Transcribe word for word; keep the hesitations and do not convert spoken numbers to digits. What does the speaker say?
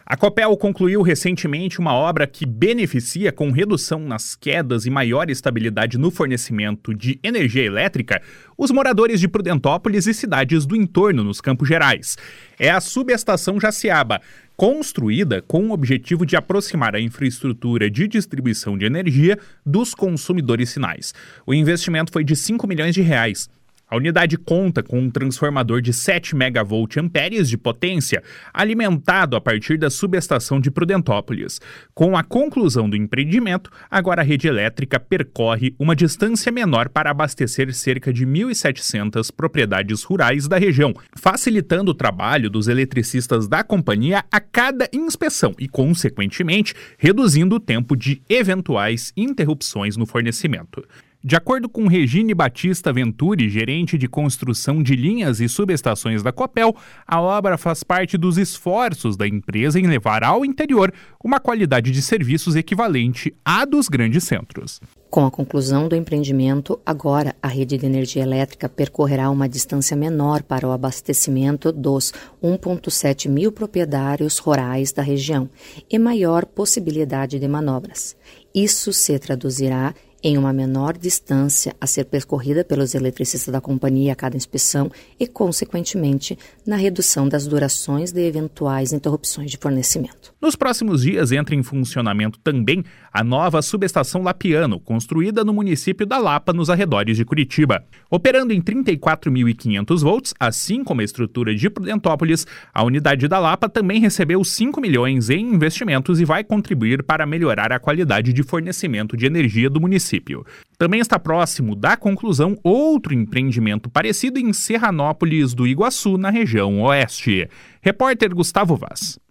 A Copel concluiu recentemente uma obra que beneficia com redução nas quedas e maior estabilidade no fornecimento de energia elétrica os moradores de Prudentópolis e cidades do entorno nos Campos Gerais. É a subestação Jaciaba, construída com o objetivo de aproximar a infraestrutura de distribuição de energia dos consumidores finais. O investimento foi de cinco milhões de reais. A unidade conta com um transformador de sete megavolts-amperes de potência, alimentado a partir da subestação de Prudentópolis. Com a conclusão do empreendimento, agora a rede elétrica percorre uma distância menor para abastecer cerca de mil e setecentas propriedades rurais da região, facilitando o trabalho dos eletricistas da companhia a cada inspeção e, consequentemente, reduzindo o tempo de eventuais interrupções no fornecimento. De acordo com Regine Batista Venturi, gerente de construção de linhas e subestações da Copel, a obra faz parte dos esforços da empresa em levar ao interior uma qualidade de serviços equivalente à dos grandes centros. Com a conclusão do empreendimento, agora a rede de energia elétrica percorrerá uma distância menor para o abastecimento dos um vírgula sete mil proprietários rurais da região e maior possibilidade de manobras. Isso se traduzirá em uma menor distância a ser percorrida pelos eletricistas da companhia a cada inspeção e, consequentemente, na redução das durações de eventuais interrupções de fornecimento. Nos próximos dias entra em funcionamento também a nova subestação Lapiano, construída no município da Lapa, nos arredores de Curitiba. Operando em trinta e quatro mil e quinhentos volts, assim como a estrutura de Prudentópolis, a unidade da Lapa também recebeu cinco milhões em investimentos e vai contribuir para melhorar a qualidade de fornecimento de energia do município. Também está próximo da conclusão outro empreendimento parecido em Serranópolis do Iguaçu, na região oeste. Repórter Gustavo Vaz.